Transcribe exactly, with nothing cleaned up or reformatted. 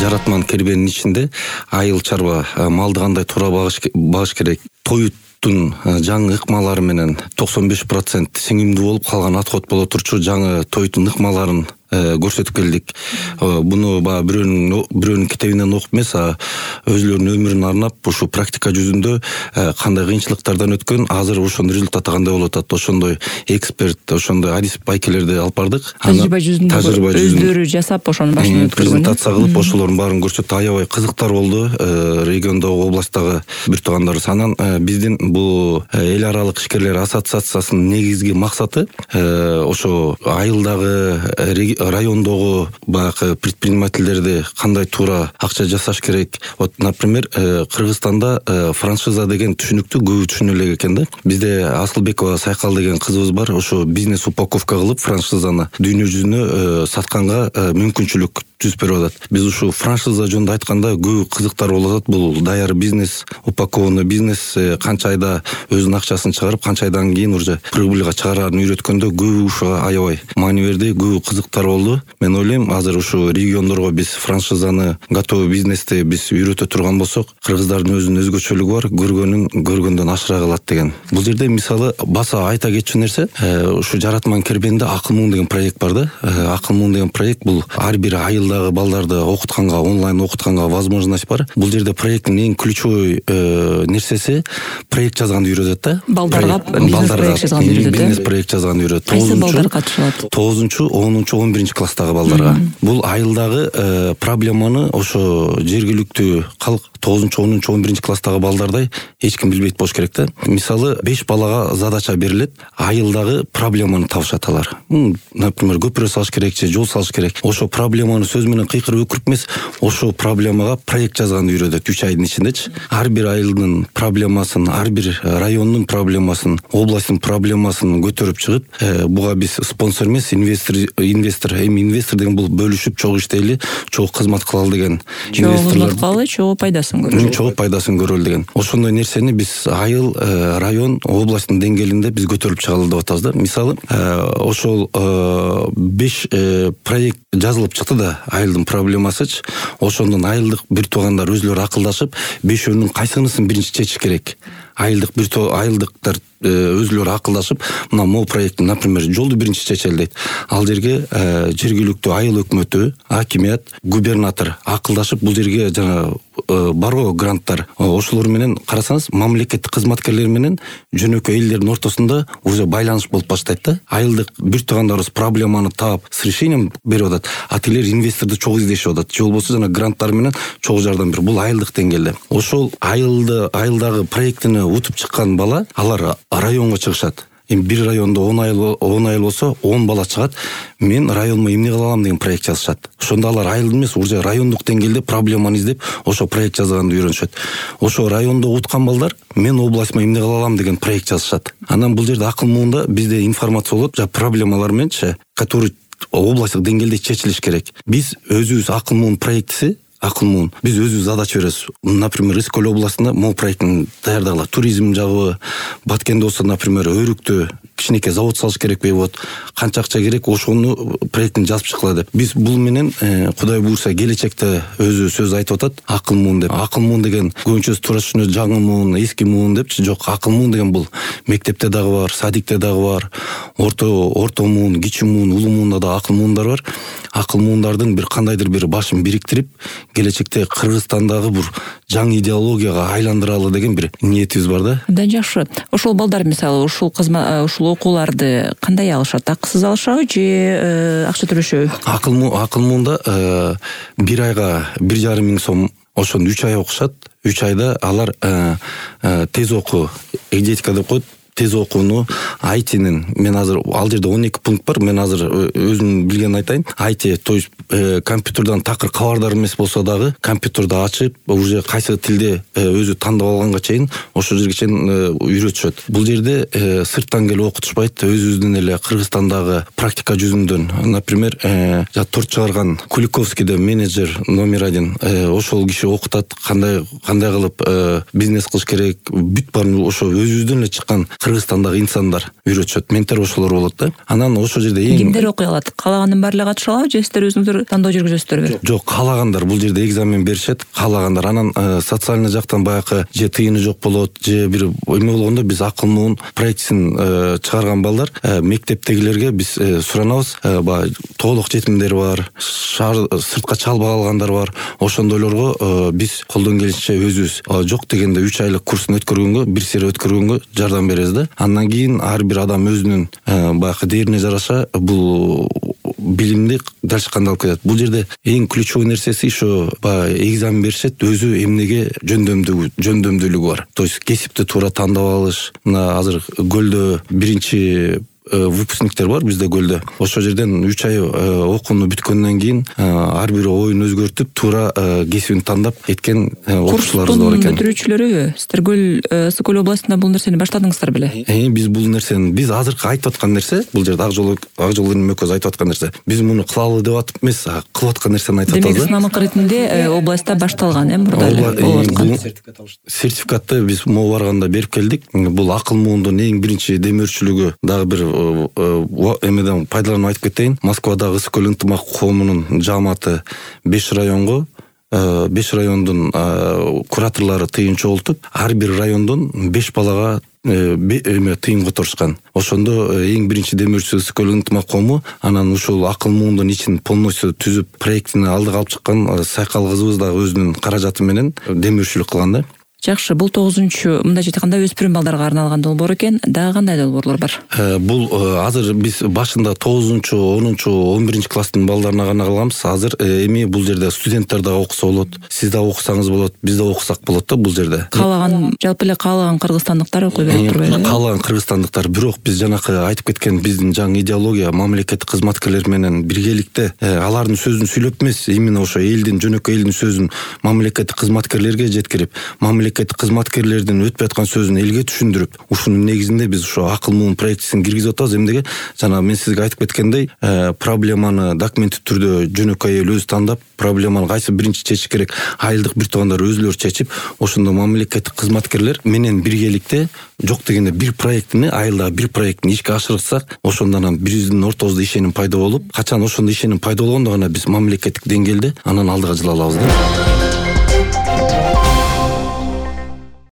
жаратман кербенин ичинде айыл чарба малды кандай туура багыш керек, тоюттун жаңы ыкмалары менен токсон беш процент сиңимдүү болуп калган отход боло турчу жаңы тоюттун ыкмаларын көрсөтүп келдик. Буну баа бирөөнүн бирөөнүн китебинен окуп эмес, өзүлөрүнүн өмүрүн арнап ушу практика жүзүндө кандай кыйынчылыктардан өткөн, азыр ошонун результаты кандай болуп атат, ошондой эксперт, ошондой адис байкелерди алып бардык. Тажрыйба жүзүндө өздөрү жасап ошонун башынан өткөргөн. Презентация кылып, ошолордун баарын көрсөттү. Аябай кызыктар болду. Региондогу, областтагы бир туугандарыбыз. Анан биздин бул эл аралык ишкерлер ассоциациясынын негизги максаты ошо айылдагы, райондогу баягы предпринимательдерди кандай туура акча жасаш керек. Вот, например, Кыргызстанда франшиза деген түшүнүктү көбү түшүнө элек экен да. Бизде Асылбекова Сайкал деген кызыбыз бар. Ошо бизнес упаковка кылып франшизаны дүйнө жүзүнө сатканга мүмкүнчүлүк түзүп берип атат. Биз ушу франшиза жөнүндө айтканда көбү кызыктар болуп атат. Бул даяр бизнес, упакованный бизнес, канча айда өзүнүн акчасын чыгарып, канча айдан кийин уже прибыльга чыгарарын үйрөткөндө көбү ушуга аябай маани берди, көбү кызыктар болду. Мен ойлойм, азыр ушу региондорго биз франшизаны, готовый бизнести биз үйрөтө турган болсок, кыргыздардын өзүнүн өзгөчөлүгү бар, көргөнүн көргөндөн ашыра калат деген. Бул жерде мисалы баса айта кетчү нерсе, ушу жаратман кербенде Акыл Муун деген проект бар да. Акыл Муун деген проект бул ар бир айылдагы балдарды окутканга, онлайн окутканга возможность бар. Бул жерде проекттин эң ключевой нерсеси проект жазганды үйрөтөт да. Балдарга бизнес проект жазганды үйрөтөт. Бизнес проект жазганды үйрөтөт. Кайсы балдар катыша алат? тогузунчу, онунчу, он биринчи класстагы балдарга. Бул айылдагы проблеманы ошо жергиликтүү калк тогузунчу, онунчу, он биринчи класстагы балдардай эч ким билбейт болуш керек да. Мисалы беш балага задача берилет, айылдагы проблеманы табышат алар. Например, көпүрө салыш керек же жол салыш керек. Ошо проблеманы сөз менен кыйкырып өкүрүп эмес, ошо проблемага проект жазганды үйрөтөт үч айдын ичиндечи. Ар бир айылдын проблемасын, ар бир райондун проблемасын, областтын проблемасын көтөрүп чыгып, буга биз спонсор эмес, инвестор, инвестор, эми инвестор деген бул бөлүшүп чогуу иштейли, чогуу кызмат кылалы деген. Чогуу кылалы, чогуу пайдасын көрөлү. Чогуу пайдасын көрөлү деген. Ошондой нерсени биз айыл, район, областтын деңгээлинде биз көтөрүп чыгалы деп атабыз да. Мисалы, ошол беш проект жазылып чыкты да, айылдын проблемасычы. Ошондон айылдык бир туугандар өзүлөрү акылдашып, бешөөнүн кайсынысын биринчи чечиш керек. Айылдык бир айылдыктар өзүлөрү акылдашып, мына могу проекттин, например, жолду биринчи чечели дейт. Ал жерге жергиликтүү айыл өкмөтү, акимият, губернатор акылдашып, бул жерге жана барго гранттар, ошолор менен карасаңыз, мамлекеттик кызматкерлер менен жөнөкөй элдердин ортосунда уже байланыш болуп баштайт да. Айылдык бир туугандарыбыз проблеманы таап, с решением берип атат, а тилер инвесторду чогуу издешип атат. Же болбосо жана гранттар менен чогуу жардам берип. Бул айылдык деңгээлде. Ошол айылды, айылдагы проектини утуп чыккан бала, алар районго чыгышат. Эми бир райондо он айыл он айыл болсо он бала чыгат. Мен районума эмне кыла алам деген проект жазышат. Ошондо алар айыл эмес, уже райондук деңгээлде проблеманы издеп, ошо проект жазганды үйрөнүшөт. Ошо райондо уткан балдар мен областыма эмне кыла алам деген проект жазышат. Анан бул жерде Акыл Муунда бизде информация болот, жа проблемалар мененчи, которые областтык деңгээлде чечилиш керек. Биз өзүбүз Акыл Муун проектиси Акыл Муун. Биз өзүбүз задача беребиз. Например, Искөл областында могу проекттин даярдагыла. Туризм жагы, Баткенде болсо, например, Өрүктө кичинекей завод салыш керек бе, вот канча акча керек, ошону проекттин жазып чыккыла деп. Биз бул менен Кудай буйрса келечекте өзү сөз айтып атат, Акыл Муун деп. Акыл Муун деген көбүнчөсү туура түшүнөт, жаңы муун, эски муун депчи. Жок, Акыл Муун деген бул мектепте дагы бар, садикте дагы бар, орто орто муун, кичи муун, улуу муунда да акыл муундар бар. Акыл муундардын бир кандайдыр бир башын бириктирип, келечекте Кыргызстандагы бир жаңы идеологияга айландыралы деген бир ниетибиз бар да. Да, жакшы. Ошол балдар мисалы ушул кызма ушул окууларды кандай алышат? Акысыз алышабы же акча төлөшөбү? Акыл Муун, Акыл Муунда бир айга бир жарым миң сом, ошону үч ай окушат. үч айда алар тез окуу, энергетика деп коет, тез окууну, ай тинин, мен азыр ал жерде он эки пункт бар, мен азыр өзүм билген айтайын. ай ти, то есть компьютерден такыр кабардар эмес болсо дагы, компьютерди ачып, уже кайсы тилде өзү тандап алганга чейин ошо жерге чейин үйрөтүшөт. Бул жерде сырттан келип окутушпайт, өзүбүздүн эле Кыргызстандагы практика жүзүндөн. Например, торт чыгарган Куликовскийде менеджер номер один, ошол киши окутат, кандай кандай кылып бизнес кылыш керек, бүт баарын ошо өзүбүздөн эле чыккан Кыргызстандагы инсандар үйрөтүшөт, менттер ошолор болот да. Анан ошол жерде эң кимдер окуй алат? Каалагандын баардыгы катыша алабы же сиздер өзүңүздөр тандоо жүргүзөсүздөрбү? Жок, каалагандар бул жерде экзамен беришет, каалагандар. Анан социальный жактан баягы же тыйыны жок болот, же бир эме болгондо биз акыл муун проектисин чыгарган балдар мектептегилерге биз суранабыз. Баягы толук жетимдер бар, шаар сыртка чалбак алгандар бар. Ошондойлорго биз колдон келишинче өзүбүз жок дегенде үч айлык курсын өткөргөнгө, бир сери өткөргөнгө жардам беребиз да. Андан кийин ар бир адам өзүнүн баягы дээрине жараша бул билимди далчыкканда алып кетет. Бул жерде эң ключевой нерсеси ошо баягы экзамен беришет, өзү эмнеге жөндөмдүү жөндөмдүүлүгү бар. То есть кесипти туура тандап алыш. Мына азыр Көлдө биринчи выпускниктер бар бизде Көлдө. Ошол жерден үч ай окууну бүткөндөн кийин ар бир оюн өзгөртүп, туура кесибин тандап эткен окуучуларыбыз бар экен. Курстун бүтүрүүчүлөрүбү? Сиздер Көл Сокөл областында бул нерсени баштадыңыздар беле? Э, биз бул нерсени, биз азыркы айтып аткан нерсе, бул жерде ак жол ак жол мөкөз айтып аткан нерсе. Биз муну кылалы деп атып эмес, кылып аткан нерсени айтып атабыз. Демек, сынамак иретинде областта башталган, э, мурда эле болуп аткан. Сертификатты биз могу барганда берип келдик. Бул акыл муундун эң биринчи демөөрчүлүгү дагы бир эмеден пайдаланып айтып кетейин. Москвадагы Ысык көл ынтымак коомунун жааматы беш районго беш райондун кураторлору тыйын чогултуп, ар бир райондон беш балага эме тыйын которушкан. Ошондо эң биринчи демөөрчүсү Ысык көл ынтымак коому, анан ушул акыл муундун ичин полностью түзүп, проектини алдыга алып чыккан Сайкал кызыбыз дагы өзүнүн каражаты менен демөөрчүлүк кылган да. Жакшы, бул тогузунчу мындай айтканда өспүрүм балдарга арналган долбоор экен. Дагы кандай долбоорлор бар? Бул азыр биз башында тогузунчу, онунчу, он биринчи класстын балдарына гана кылганбыз. Азыр эми бул жерде студенттер дагы окуса болот, сиз да окусаңыз болот, биз да окусак болот да бул жерде. Каалаган, жалпы эле каалаган кыргызстандыктар окуй берет турбайбы? Каалаган кыргызстандыктар, бирок биз жанакы айтып кеткен биздин жаңы идеология мамлекеттик кызматкерлер менен биргеликте алардын сөзүн сүйлөп эмес, именно ошо элдин, жөнөкөй элдин сөзүн мамлекеттик кызматкерлерге жеткирип, мамлекеттик кызматкерлердин өтпөй аткан сөзүн элге түшүндүрүп, ушунун негизинде биз ошо акыл муун проектисин киргизип атабыз. Эмнеге? Жана мен сизге айтып кеткендей, проблеманы документтик түрдө жөнөкөй эл өзү тандап, проблеманы кайсы биринчи чечиш керек, айылдык бир туугандар өзүлөрү чечип, ошондо мамлекеттик кызматкерлер менен биргеликте жок дегенде бир проектини, айылда бир проектини ишке ашырсак, ошондо анан бирибиздин ортобузда ишеним пайда болуп, качан ошондо ишеним пайда болгондо гана биз мамлекеттик деңгээлде анан алдыга жыла алабыз да.